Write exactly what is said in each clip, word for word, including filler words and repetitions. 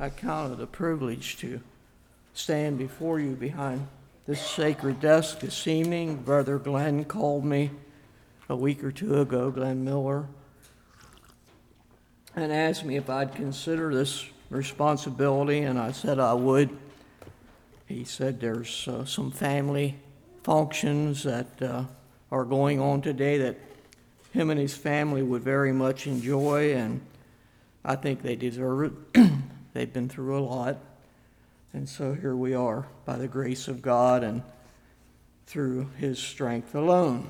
I count it a privilege to stand before you behind this sacred desk this evening. Brother Glenn called me a week or two ago, Glenn Miller, and asked me if I'd consider this responsibility, and I said I would. He said there's uh, some family functions that uh, are going on today that him and his family would very much enjoy, and I think they deserve it. They've been through a lot, and so here we are by the grace of God and through his strength alone.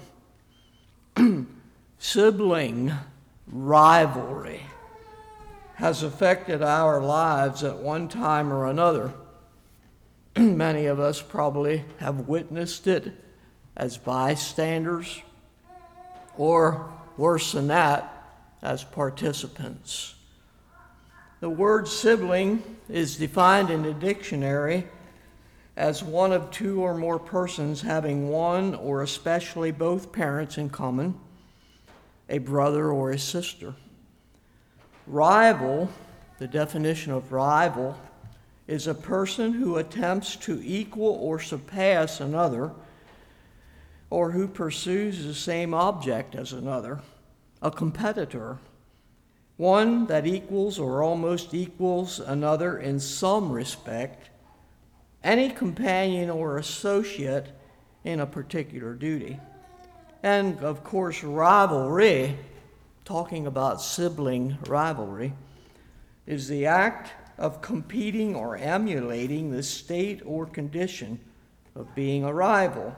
Sibling rivalry has affected our lives at one time or another. Many of us probably have witnessed it as bystanders, or worse than that, as participants. The word sibling is defined in the dictionary as one of two or more persons having one or especially both parents in common, a brother or a sister. Rival, the definition of rival, is a person who attempts to equal or surpass another, or who pursues the same object as another, a competitor. One that equals or almost equals another in some respect, any companion or associate in a particular duty. And of course, rivalry, talking about sibling rivalry, is the act of competing or emulating the state or condition of being a rival.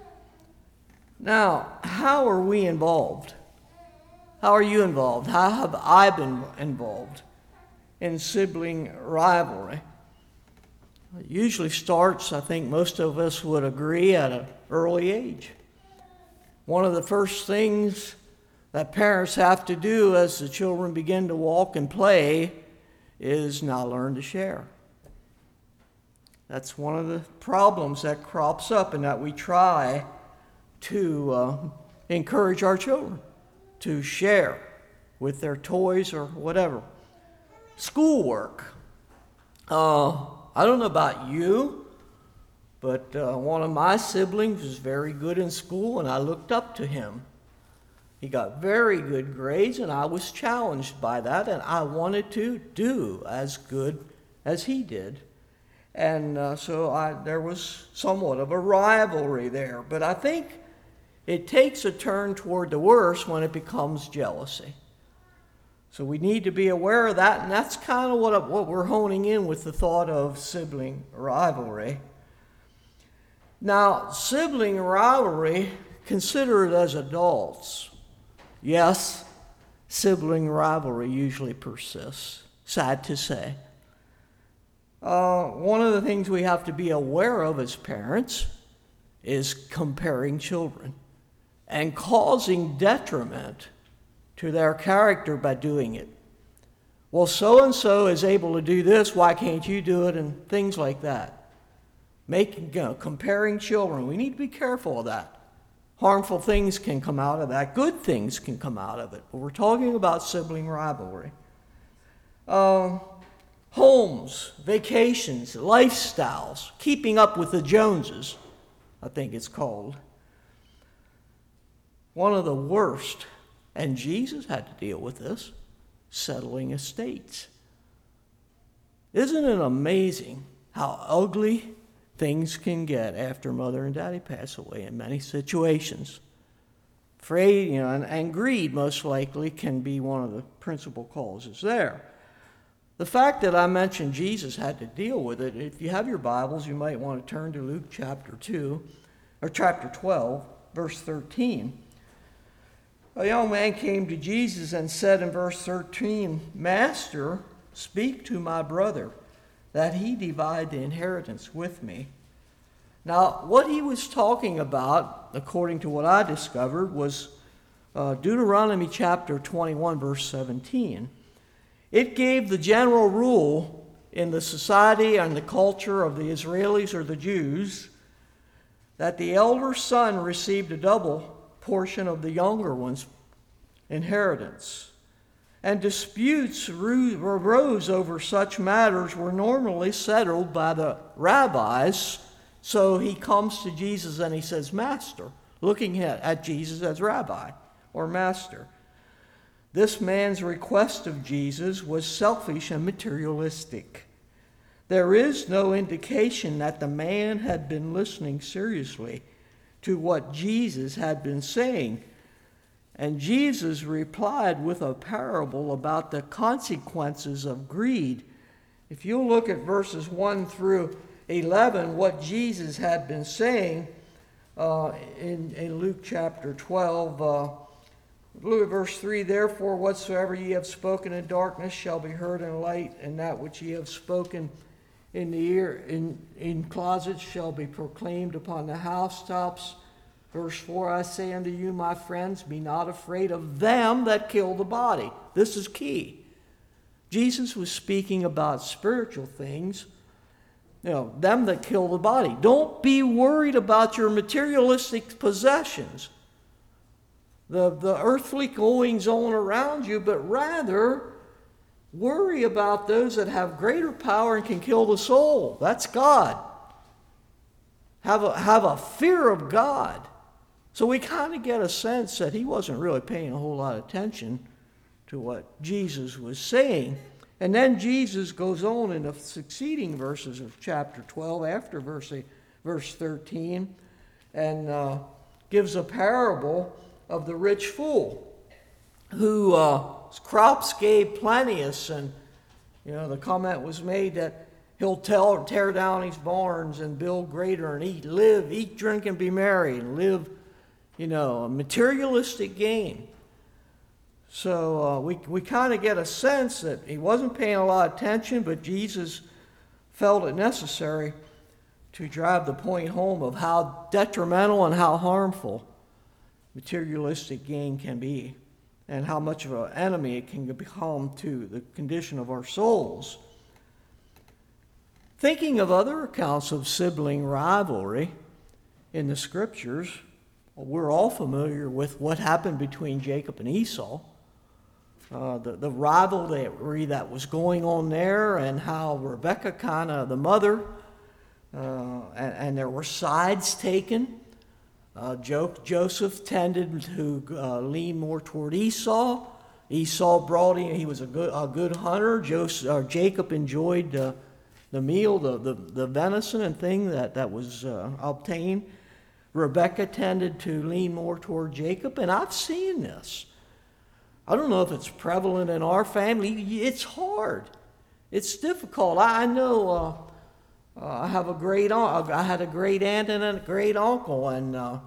Now, how are we involved? How are you involved? How have I been involved in sibling rivalry? It usually starts, I think most of us would agree, at an early age. One of the first things that parents have to do as the children begin to walk and play is now learn to share. That's one of the problems that crops up, and that we try to uh, encourage our children to share with their toys or whatever. Schoolwork. Uh, I don't know about you, but uh, one of my siblings was very good in school, and I looked up to him. He got very good grades, and I was challenged by that, and I wanted to do as good as he did. And uh, so I, there was somewhat of a rivalry there. But I think it takes a turn toward the worse when it becomes jealousy. So we need to be aware of that, and that's kind of what, what we're honing in with the thought of sibling rivalry. Now, sibling rivalry, consider it as adults. Yes, sibling rivalry usually persists, sad to say. Uh, one of the things we have to be aware of as parents is comparing children and causing detriment to their character by doing it. Well, so-and-so is able to do this, why can't you do it? And things like that. Making, you know, comparing children, we need to be careful of that. Harmful things can come out of that. Good things can come out of it. But we're talking about sibling rivalry. Uh, homes, vacations, lifestyles, keeping up with the Joneses, I think it's called. One of the worst, and Jesus had to deal with this, settling estates. Isn't it amazing how ugly things can get after mother and daddy pass away in many situations? Afraid, you know, and, and greed most likely can be one of the principal causes there. The fact that I mentioned Jesus had to deal with it, if you have your Bibles, you might want to turn to Luke chapter two, or chapter twelve, verse thirteen. A young man came to Jesus and said in verse thirteen, "Master, speak to my brother, that he divide the inheritance with me." Now, what he was talking about, according to what I discovered, was uh, Deuteronomy chapter twenty-one, verse seventeen. It gave the general rule in the society and the culture of the Israelis or the Jews that the elder son received a double portion of the younger one's inheritance. and disputes arose over such matters were normally settled by the rabbis. So he comes to Jesus and he says, Master, looking at, at Jesus as rabbi or master. This man's request of Jesus was selfish and materialistic. There is no indication that the man had been listening seriously to what Jesus had been saying. And Jesus replied with a parable about the consequences of greed. If you look at verses one through eleven, what Jesus had been saying uh, in, in Luke chapter twelve, uh, look at verse three, therefore whatsoever ye have spoken in darkness shall be heard in light, and that which ye have spoken in the ear in, in closets shall be proclaimed upon the housetops. Verse four, I say unto you, my friends, be not afraid of them that kill the body. This is key. Jesus was speaking about spiritual things, you know, them that kill the body. Don't be worried about your materialistic possessions, the, the earthly goings on around you, but rather worry about those that have greater power and can kill the soul. That's God. Have a, have a fear of God. So we kind of get a sense that he wasn't really paying a whole lot of attention to what Jesus was saying. And then Jesus goes on in the succeeding verses of chapter twelve, after verse, verse thirteen, and uh, gives a parable of the rich fool who uh, crops gave plenteous, and you know the comment was made that he'll tell, tear down his barns and build greater and eat, live, eat, drink, and be merry, and live, you know, a materialistic gain. So uh, we, we kind of get a sense that he wasn't paying a lot of attention, but Jesus felt it necessary to drive the point home of how detrimental and how harmful materialistic gain can be, and how much of an enemy it can become to the condition of our souls. Thinking of other accounts of sibling rivalry in the scriptures, we're all familiar with what happened between Jacob and Esau, uh, the, the rivalry that was going on there, and how Rebekah, kind of the mother, uh, and, and there were sides taken. Uh, jo- Joseph tended to uh, lean more toward Esau. Esau brought him, he was a good, a good hunter. Joseph, uh, Jacob enjoyed uh, the meal, the, the, the venison and thing that, that was uh, obtained. Rebekah tended to lean more toward Jacob, and I've seen this. I don't know if it's prevalent in our family. It's hard. It's difficult. I know uh, uh, I have a great aunt. I had a great aunt and a great uncle, and uh,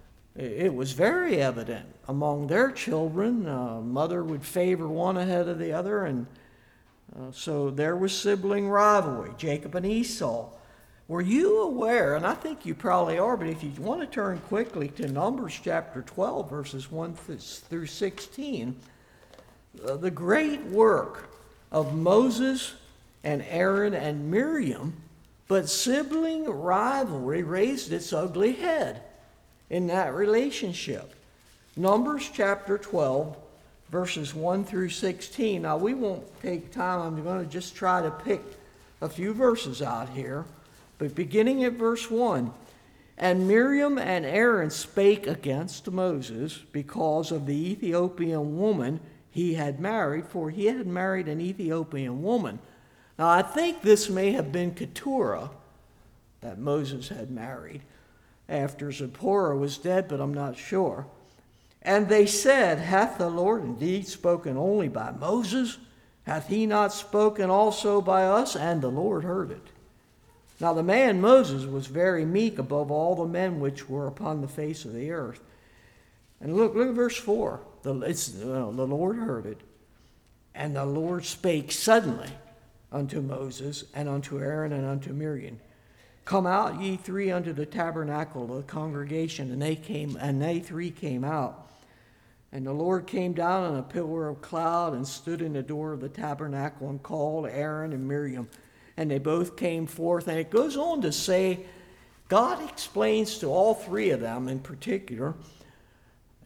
it was very evident among their children. Uh, mother would favor one ahead of the other, and uh, so there was sibling rivalry, Jacob and Esau. Were you aware, and I think you probably are, but if you want to turn quickly to Numbers chapter twelve, verses one through sixteen, uh, the great work of Moses and Aaron and Miriam, but sibling rivalry raised its ugly head in that relationship. Numbers chapter twelve, verses one through sixteen. Now, we won't take time. I'm going to just try to pick a few verses out here. But beginning at verse one, and Miriam and Aaron spake against Moses because of the Ethiopian woman he had married, for he had married an Ethiopian woman. Now, I think this may have been Keturah that Moses had married after Zipporah was dead, but I'm not sure. And they said, hath the Lord indeed spoken only by Moses? Hath he not spoken also by us? And the Lord heard it. Now the man Moses was very meek above all the men which were upon the face of the earth. And look, look at verse four. The, it's, well, the Lord heard it. And the Lord spake suddenly unto Moses and unto Aaron and unto Miriam. Come out ye three unto the tabernacle of the congregation. And they came, and they three came out. And the Lord came down on a pillar of cloud and stood in the door of the tabernacle and called Aaron and Miriam. And they both came forth. And it goes on to say, God explains to all three of them in particular,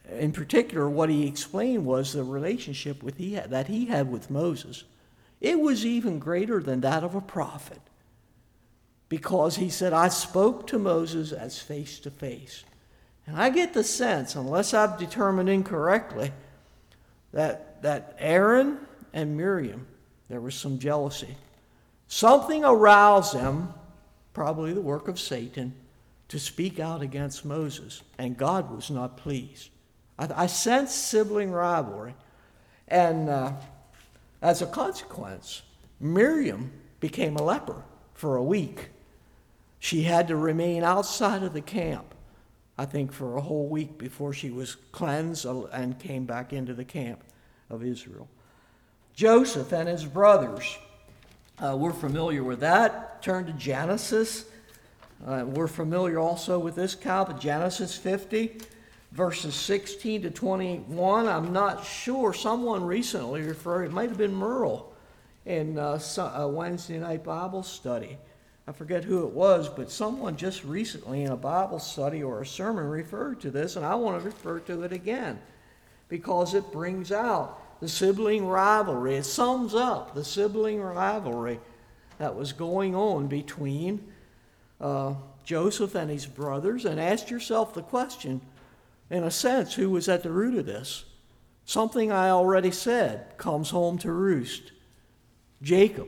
in particular, what he explained was the relationship with he had, that he had with Moses. It was even greater than that of a prophet, because he said, I spoke to Moses as face to face. And I get the sense, unless I've determined incorrectly, that, that Aaron and Miriam, there was some jealousy. Something aroused them, probably the work of Satan, to speak out against Moses, and God was not pleased. I, I sense sibling rivalry, and uh, as a consequence, Miriam became a leper for a week. She had to remain outside of the camp, I think, for a whole week before she was cleansed and came back into the camp of Israel. Joseph and his brothers, uh, we're familiar with that. Turn to Genesis. Uh, we're familiar also with this account, Genesis fifty, verses sixteen to twenty-one. I'm not sure. Someone recently referred, it might have been Merle in uh, a Wednesday night Bible study. I forget who it was, but someone just recently in a Bible study or a sermon referred to this, and I want to refer to it again because it brings out the sibling rivalry. It sums up the sibling rivalry that was going on between uh, Joseph and his brothers. And ask yourself the question, in a sense, who was at the root of this? Something I already said comes home to roost. Jacob.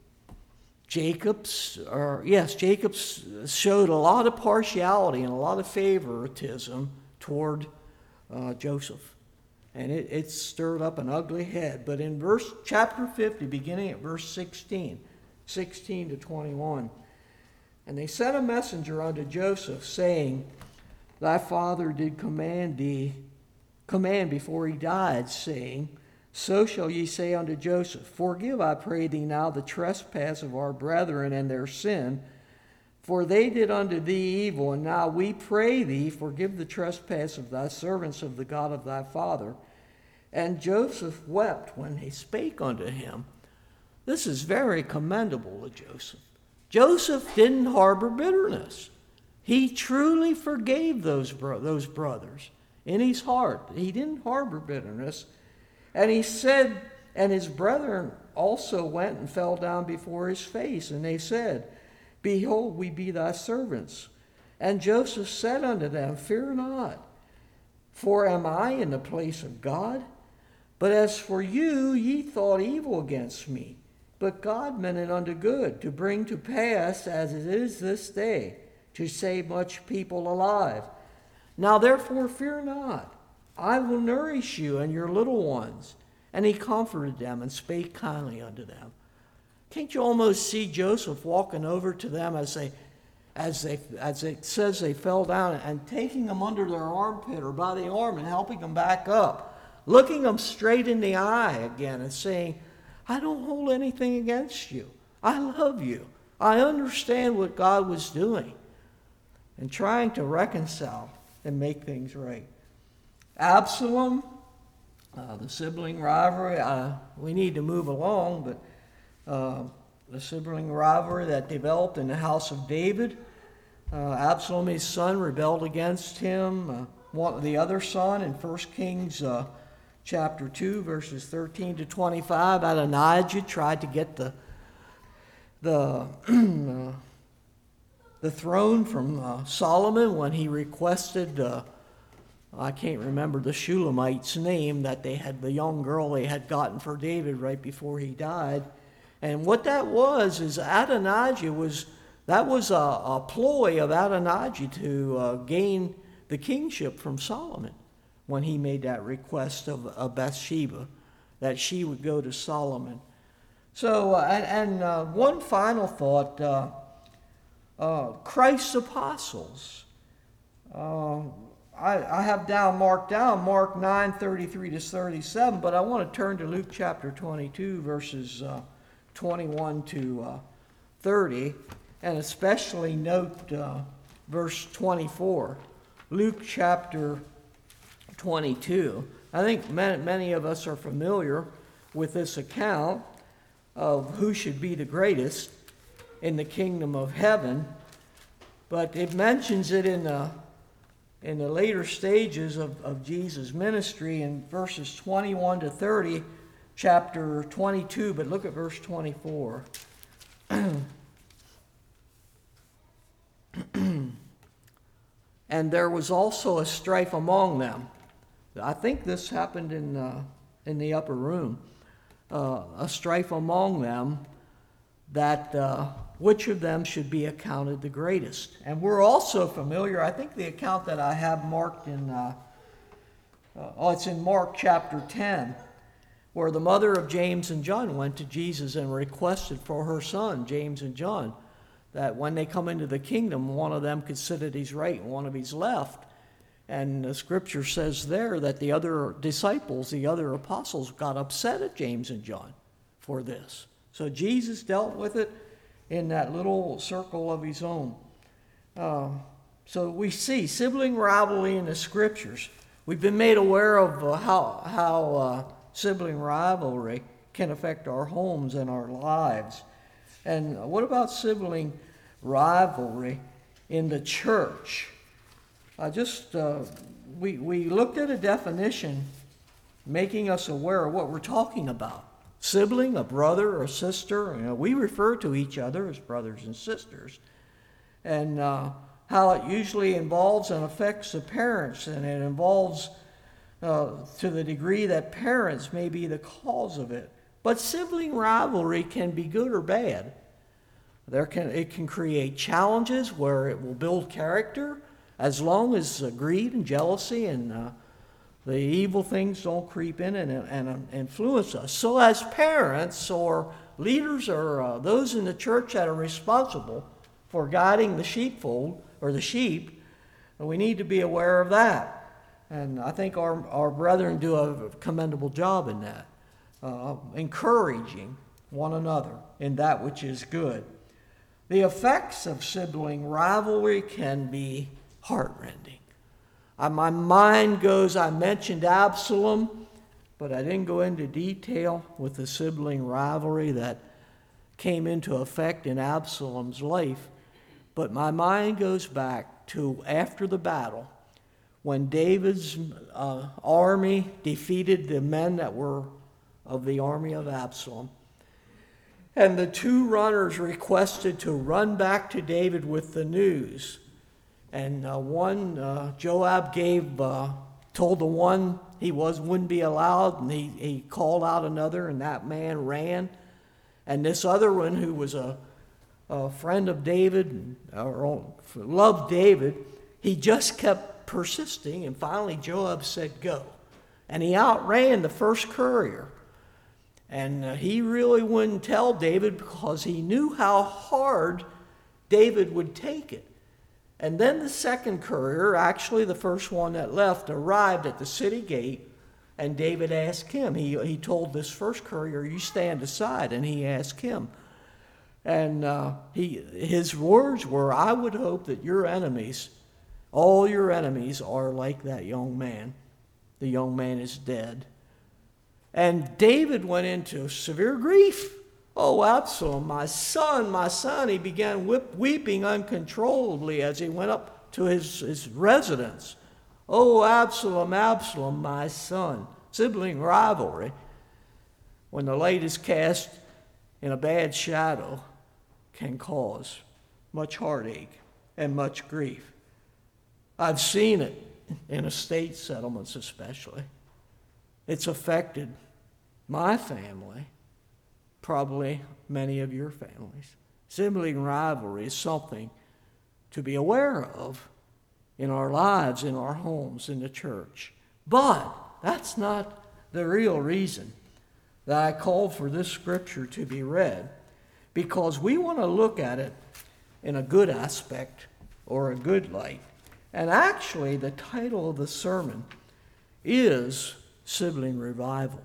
Jacob's, or yes, Jacob's showed a lot of partiality and a lot of favoritism toward uh, Joseph. And it, it stirred up an ugly head. But in verse chapter fifty, beginning at verse sixteen, sixteen to twenty-one, and they sent a messenger unto Joseph, saying, Thy father did command thee, command before he died, saying, So shall ye say unto Joseph, Forgive, I pray thee now, the trespass of our brethren and their sin, for they did unto thee evil, and now we pray thee, forgive the trespass of thy servants of the God of thy father. And Joseph wept when they spake unto him. This is very commendable of Joseph. Joseph didn't harbor bitterness. He truly forgave those, bro- those brothers in his heart. He didn't harbor bitterness. And he said, and his brethren also went and fell down before his face. And they said, Behold, we be thy servants. And Joseph said unto them, Fear not, for am I in the place of God? But as for you, ye thought evil against me. But God meant it unto good, to bring to pass, as it is this day, to save much people alive. Now therefore fear not. I will nourish you and your little ones. And he comforted them and spake kindly unto them. Can't you almost see Joseph walking over to them as they, as they, as it says they fell down, and taking them under their armpit or by the arm and helping them back up, looking them straight in the eye again and saying, I don't hold anything against you. I love you. I understand what God was doing, and trying to reconcile and make things right. Absalom, uh, the sibling rivalry, uh, we need to move along, but uh, the sibling rivalry that developed in the house of David. Uh, Absalom, his son, rebelled against him. Uh, one, the other son in First Kings uh, chapter two, verses thirteen to twenty-five, Adonijah tried to get the the uh, the throne from uh, Solomon when he requested, uh, I can't remember the Shulamite's name, that they had, the young girl they had gotten for David right before he died. And what that was is Adonijah was, that was a, a ploy of Adonijah to uh, gain the kingship from Solomon when he made that request of, of Bathsheba, that she would go to Solomon. So, uh, and, and uh, one final thought, uh, uh, Christ's apostles. Uh, I, I have down, marked down, Mark nine, thirty-three to thirty-seven, but I want to turn to Luke chapter twenty-two, verses uh, twenty-one to uh, thirty, and especially note uh, verse twenty-four. Luke chapter twenty-two. I think many, many of us are familiar with this account of who should be the greatest in the kingdom of heaven, but it mentions it in the in the later stages of, of Jesus' ministry in verses twenty-one to thirty, chapter twenty-two, but look at verse twenty-four. And there was also a strife among them. I think this happened in, uh, in the upper room. Uh, a strife among them that uh, which of them should be accounted the greatest. And we're also familiar, I think the account that I have marked in, uh, uh, oh, it's in Mark chapter ten, where the mother of James and John went to Jesus and requested for her son, James and John, that when they come into the kingdom, one of them could sit at his right and one of his left. And the scripture says there that the other disciples, the other apostles, got upset at James and John for this. So Jesus dealt with it in that little circle of his own. Uh, so we see sibling rivalry in the scriptures. We've been made aware of uh, how, how uh, sibling rivalry can affect our homes and our lives. And what about sibling rivalry in the church? I just, uh, we, we looked at a definition making us aware of what we're talking about. Sibling, a brother or a sister, you know, we refer to each other as brothers and sisters. And uh, how it usually involves and affects the parents, and it involves uh, to the degree that parents may be the cause of it. But sibling rivalry can be good or bad. There can, it can create challenges where it will build character, as long as uh, greed and jealousy and uh, the evil things don't creep in and, and influence us. So as parents or leaders or uh, those in the church that are responsible for guiding the sheepfold or the sheep, we need to be aware of that. And I think our, our brethren do a commendable job in that, uh, encouraging one another in that which is good. The effects of sibling rivalry can be heartrending. Uh, my mind goes, I mentioned Absalom, but I didn't go into detail with the sibling rivalry that came into effect in Absalom's life. But my mind goes back to after the battle, when David's uh, army defeated the men that were of the army of Absalom. And the two runners requested to run back to David with the news. And uh, one, uh, Joab gave, uh, told the one he was wouldn't be allowed, and he, he called out another, and that man ran. And this other one, who was a, a friend of David, or loved David, he just kept persisting, and finally Joab said, go. And he outran the first courier. And uh, he really wouldn't tell David because he knew how hard David would take it. And then the second courier, actually the first one that left, arrived at the city gate, and David asked him. He, he told this first courier, you stand aside, and he asked him. And uh, he, his words were, I would hope that your enemies, all your enemies are like that young man. The young man is dead. And David went into severe grief. Oh, Absalom, my son, my son. He began whip, weeping uncontrollably as he went up to his, his residence. Oh, Absalom, Absalom, my son. Sibling rivalry, when the light is cast in a bad shadow, can cause much heartache and much grief. I've seen it in estate settlements especially. It's affected my family, probably many of your families. Sibling rivalry is something to be aware of in our lives, in our homes, in the church. But that's not the real reason that I called for this scripture to be read, because we want to look at it in a good aspect or a good light. And actually, the title of the sermon is Sibling Revival.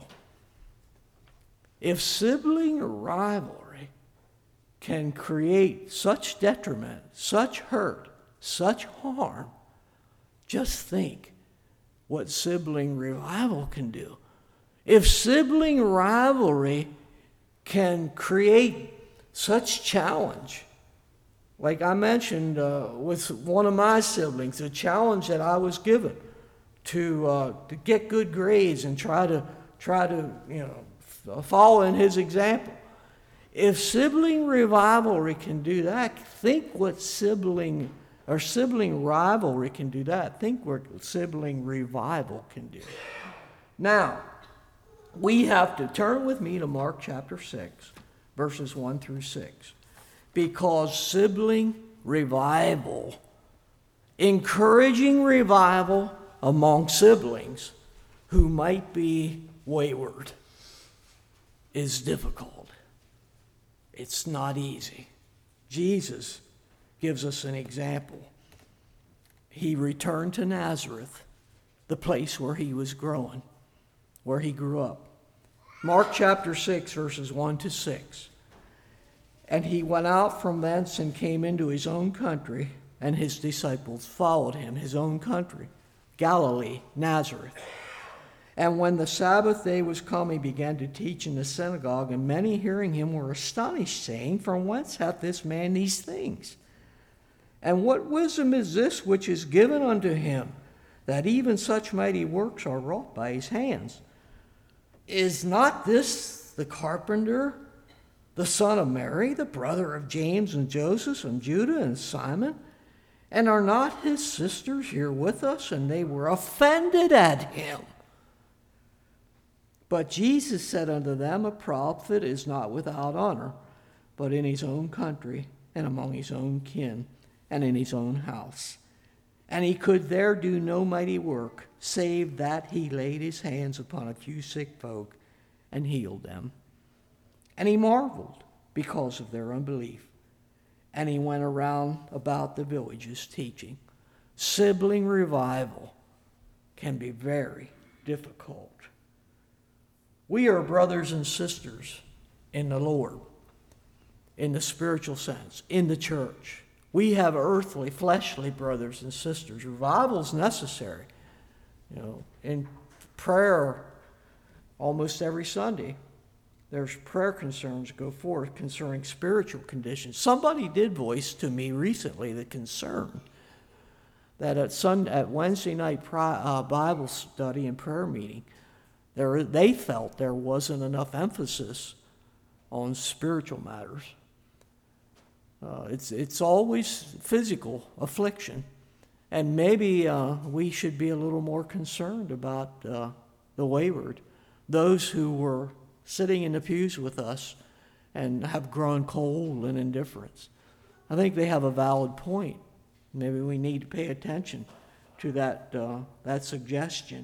If sibling rivalry can create such detriment, such hurt, such harm, just think what sibling revival can do. If sibling rivalry can create such challenge Like I mentioned uh, with one of my siblings, a challenge that I was given to uh, to get good grades and try to try to you know f- follow in his example. If sibling rivalry can do that, think what sibling or sibling rivalry can do that. Think what sibling revival can do. Now, we have to turn with me to Mark chapter six, verses one through six. Because sibling revival, encouraging revival among siblings who might be wayward, is difficult. It's not easy. Jesus gives us an example. He returned to Nazareth, the place where he was growing, where he grew up. Mark chapter six, verses one to six. And he went out from thence and came into his own country, and his disciples followed him, his own country, Galilee, Nazareth. And when the Sabbath day was come, he began to teach in the synagogue, and many hearing him were astonished, saying, From whence hath this man these things? And what wisdom is this which is given unto him, that even such mighty works are wrought by his hands? Is not this the carpenter, the son of Mary, the brother of James and Joseph and Judah and Simon? And are not his sisters here with us? And they were offended at him. But Jesus said unto them, A prophet is not without honor, but in his own country, and among his own kin, and in his own house. And he could there do no mighty work, save that he laid his hands upon a few sick folk and healed them. And he marveled because of their unbelief. And he went around about the villages teaching. Sibling revival can be very difficult. We are brothers and sisters in the Lord, in the spiritual sense, in the church. We have earthly, fleshly brothers and sisters. Revival is necessary. You know, in prayer, almost every Sunday, there's prayer concerns go forth concerning spiritual conditions. Somebody did voice to me recently the concern that at Sunday, at Wednesday night pri- uh, Bible study and prayer meeting, there they felt there wasn't enough emphasis on spiritual matters. Uh, it's it's always physical affliction, and maybe uh, we should be a little more concerned about uh, the wayward, those who were sitting in the pews with us and have grown cold and indifference. I think they have a valid point. Maybe we need to pay attention to that uh, that suggestion.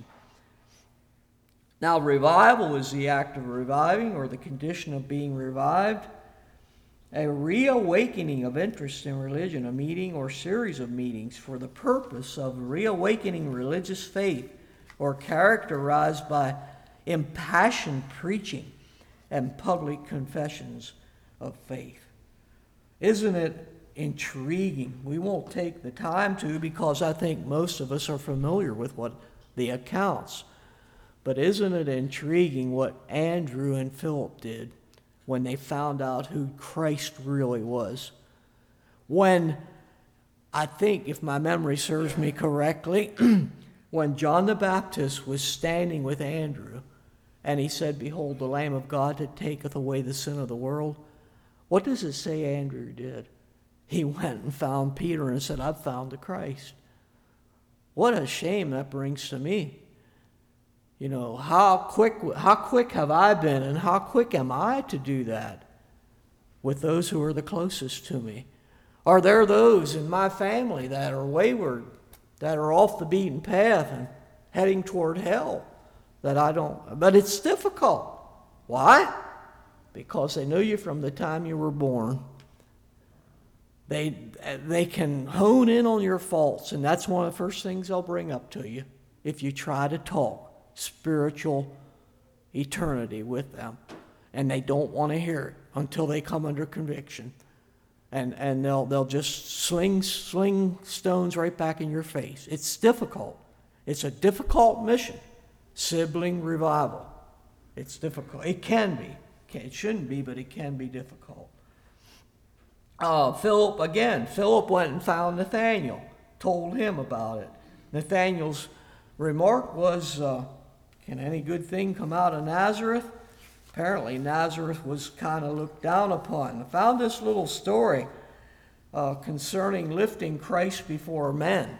Now, revival is the act of reviving or the condition of being revived, a reawakening of interest in religion, a meeting or series of meetings for the purpose of reawakening religious faith, or characterized by impassioned preaching and public confessions of faith. Isn't it intriguing? We won't take the time to, because I think most of us are familiar with what the accounts. But isn't it intriguing what Andrew and Philip did when they found out who Christ really was? When, I think, if my memory serves me correctly, when John the Baptist was standing with Andrew, and he said, Behold, the Lamb of God that taketh away the sin of the world. What does it say Andrew did? He went and found Peter and said, I've found the Christ. What a shame that brings to me. You know, how quick, how quick have I been, and how quick am I to do that with those who are the closest to me? Are there those in my family that are wayward, that are off the beaten path and heading toward hell? That I don't, but it's difficult. Why? Because they knew you from the time you were born. They they can hone in on your faults, and that's one of the first things they'll bring up to you if you try to talk spiritual eternity with them. And they don't want to hear it until they come under conviction. And and they'll they'll just sling sling stones right back in your face. It's difficult. It's a difficult mission. Sibling revival. It's difficult. It can be. It shouldn't be, but it can be difficult. Uh, Philip, again, Philip went and found Nathanael, told him about it. Nathanael's remark was, uh, can any good thing come out of Nazareth? Apparently, Nazareth was kind of looked down upon. I found this little story uh, concerning lifting Christ before men.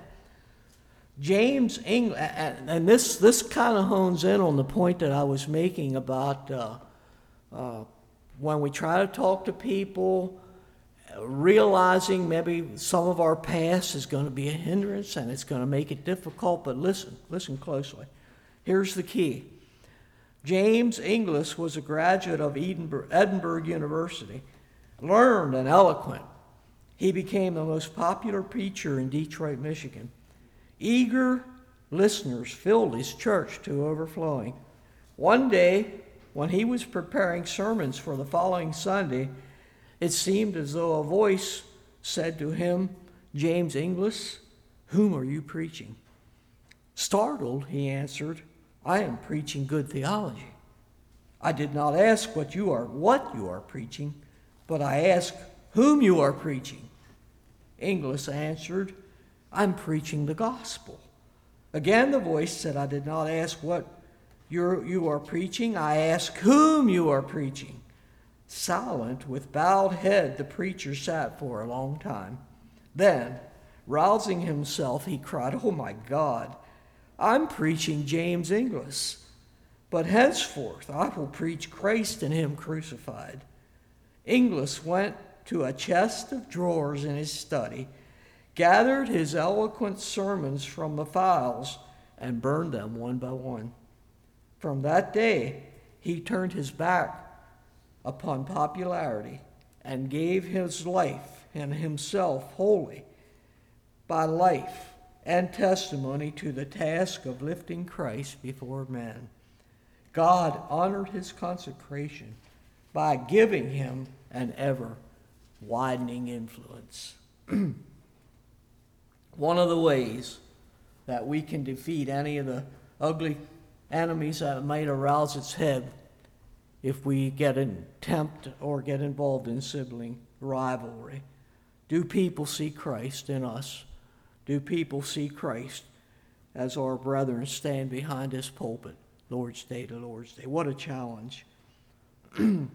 James English, and this, this kind of hones in on the point that I was making about uh, uh, when we try to talk to people, realizing maybe some of our past is going to be a hindrance and it's going to make it difficult, but listen, listen closely. Here's the key. James English was a graduate of Edinburgh, Edinburgh University, learned and eloquent. He became the most popular preacher in Detroit, Michigan. Eager listeners filled his church to overflowing. One day, when he was preparing sermons for the following Sunday, it seemed as though a voice said to him, "James English, whom are you preaching?" Startled, he answered, "I am preaching good theology. I did not ask what you are, what you are preaching, but I ask whom you are preaching." English answered, "I'm preaching the gospel." Again the voice said, "I did not ask what you're, you are preaching, I ask whom you are preaching." Silent, with bowed head, the preacher sat for a long time. Then, rousing himself, he cried, "Oh my God, I'm preaching James English, but henceforth I will preach Christ and him crucified." English went to a chest of drawers in his study, gathered his eloquent sermons from the files, and burned them one by one. From that day, he turned his back upon popularity and gave his life and himself wholly by life and testimony to the task of lifting Christ before men. God honored his consecration by giving him an ever-widening influence. One of the ways that we can defeat any of the ugly enemies that might arouse its head if we get in tempt or get involved in sibling rivalry. Do people see Christ in us? Do people see Christ as our brethren stand behind his pulpit, Lord's Day to Lord's Day? What a challenge. You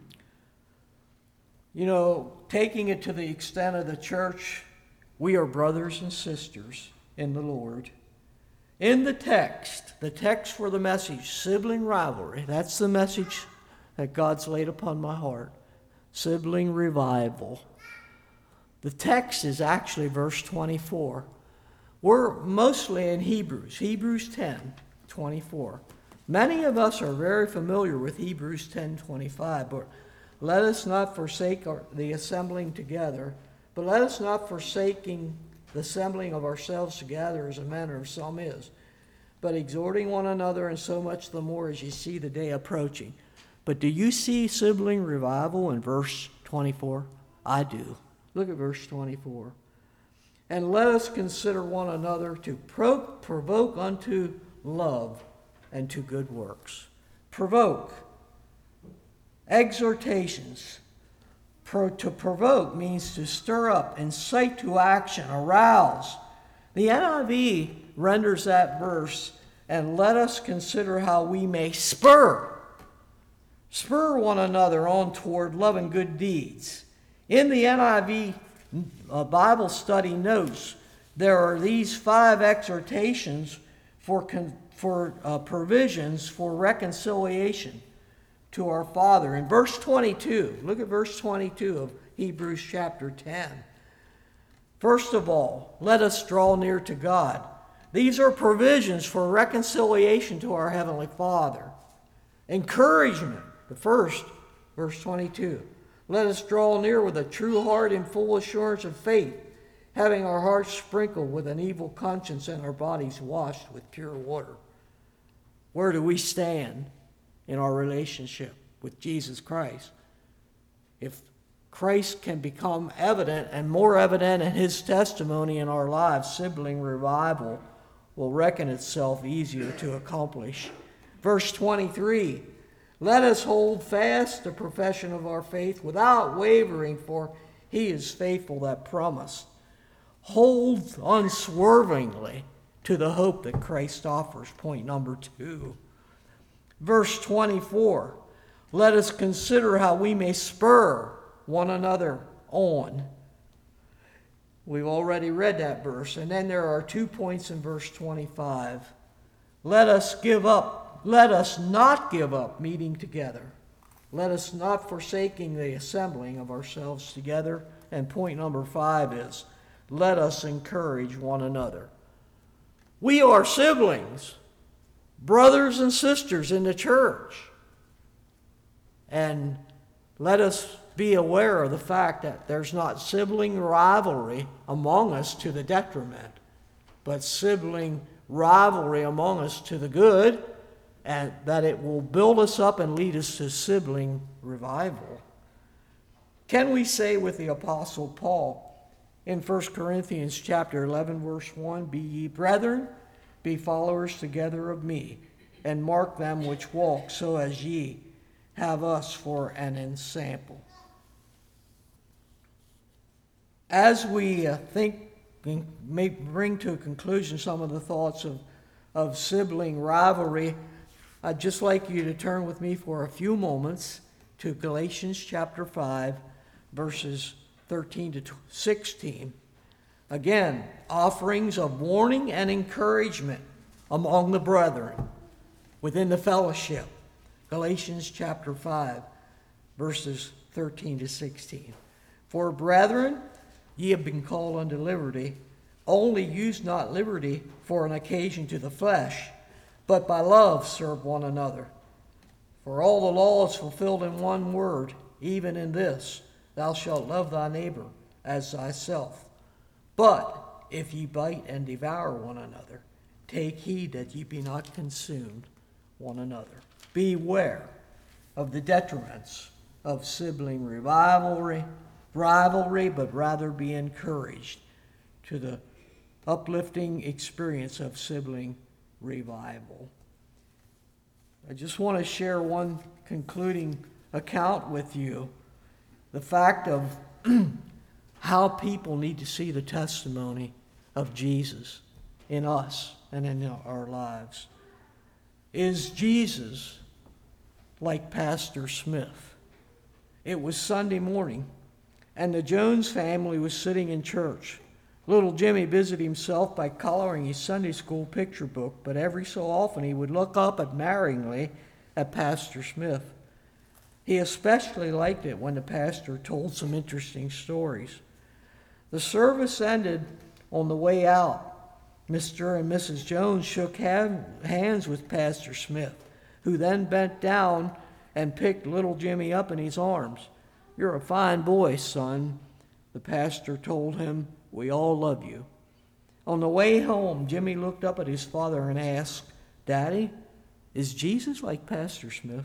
know, taking it to the extent of the church, we are brothers and sisters in the Lord. In the text, the text for the message, sibling rivalry, that's the message that God's laid upon my heart. Sibling revival. The text is actually verse twenty-four. We're mostly in Hebrews, Hebrews ten, twenty-four. Many of us are very familiar with Hebrews ten, twenty-five, but let us not forsake our, the assembling together, but let us not forsaking the assembling of ourselves together as a manner of some is, but exhorting one another, and so much the more as you see the day approaching. But do you see sibling revival in verse twenty-four? I do. Look at verse twenty-four. "And let us consider one another to pro- provoke unto love and to good works." Provoke. Exhortations. Pro- to provoke means to stir up, incite to action, arouse. The N I V renders that verse, "and let us consider how we may spur Spur one another on toward love and good deeds." In the N I V uh, Bible study notes, there are these five exhortations for, con- for uh, provisions for reconciliation to our Father. In verse twenty-two, look at verse twenty-two of Hebrews chapter ten. "First of all, let us draw near to God." These are provisions for reconciliation to our Heavenly Father. Encouragement. The first, verse twenty-two, "Let us draw near with a true heart and full assurance of faith, having our hearts sprinkled with an evil conscience and our bodies washed with pure water." Where do we stand in our relationship with Jesus Christ? If Christ can become evident and more evident in his testimony in our lives, sibling revival will reckon itself easier to accomplish. Verse twenty-three, "Let us hold fast the profession of our faith without wavering, for He is faithful that promised. Hold unswervingly to the hope that Christ offers. Point number two. Verse twenty-four. Let us consider how we may spur one another on. We've already read that verse. And then there are two points in verse twenty-five. Let us give up. Let us not give up meeting together. Let us not forsaking the assembling of ourselves together. And point number five is, let us encourage one another. We are siblings, brothers and sisters in the church. And let us be aware of the fact that there's not sibling rivalry among us to the detriment, but sibling rivalry among us to the good, and that it will build us up and lead us to sibling revival. Can we say with the Apostle Paul in First Corinthians chapter eleven, verse one, be ye brethren, be followers together of me, and mark them which walk, so as ye have us for an ensample. As we uh, think and may bring to a conclusion some of the thoughts of, of sibling rivalry, I'd just like you to turn with me for a few moments to Galatians chapter five, verses thirteen to sixteen. Again, offerings of warning and encouragement among the brethren within the fellowship. Galatians chapter five, verses thirteen to sixteen. For brethren, ye have been called unto liberty. Only use not liberty for an occasion to the flesh, but by love serve one another. For all the law is fulfilled in one word, even in this, thou shalt love thy neighbor as thyself. But if ye bite and devour one another, take heed that ye be not consumed one another. Beware of the detriments of sibling rivalry, rivalry, but rather be encouraged to the uplifting experience of sibling revival. I just want to share one concluding account with you. The fact of how people need to see the testimony of Jesus in us and in our lives. Is Jesus like Pastor Smith? It was Sunday morning, and the Jones family was sitting in church. Little Jimmy busied himself by coloring his Sunday school picture book, but every so often he would look up admiringly at Pastor Smith. He especially liked it when the pastor told some interesting stories. The service ended on the way out. Mister and Missus Jones shook hand, hands with Pastor Smith, who then bent down and picked little Jimmy up in his arms. You're a fine boy, son, the pastor told him. We all love you. On the way home, Jimmy looked up at his father and asked, Daddy, is Jesus like Pastor Smith?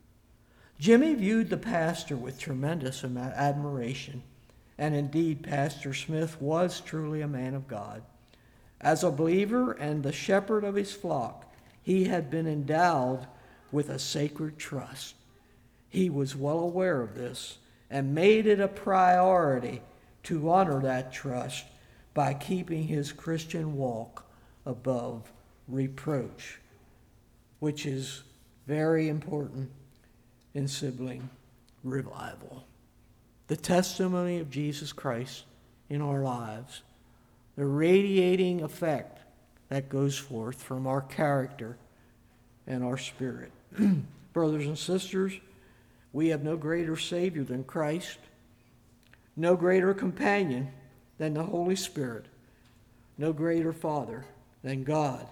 Jimmy viewed the pastor with tremendous admiration, and indeed Pastor Smith was truly a man of God. As a believer and the shepherd of his flock, he had been endowed with a sacred trust. He was well aware of this and made it a priority to honor that trust by keeping his Christian walk above reproach, which is very important in sibling revival. The testimony of Jesus Christ in our lives, the radiating effect that goes forth from our character and our spirit. Brothers and sisters, we have no greater Savior than Christ, no greater companion than the Holy Spirit, no greater Father than God,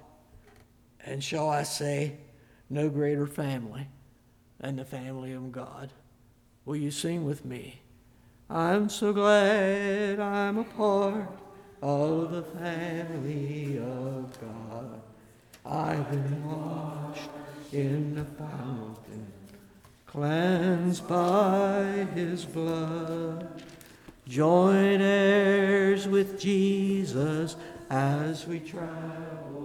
and shall I say, no greater family than the family of God. Will you sing with me? I'm so glad I'm a part of the family of God. I've been washed in the fountain, cleansed by his blood, joint heirs with Jesus as we travel